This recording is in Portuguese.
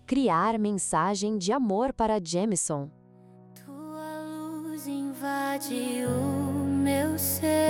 Criar mensagem de amor para Jameson. Tua luz invade o meu ser.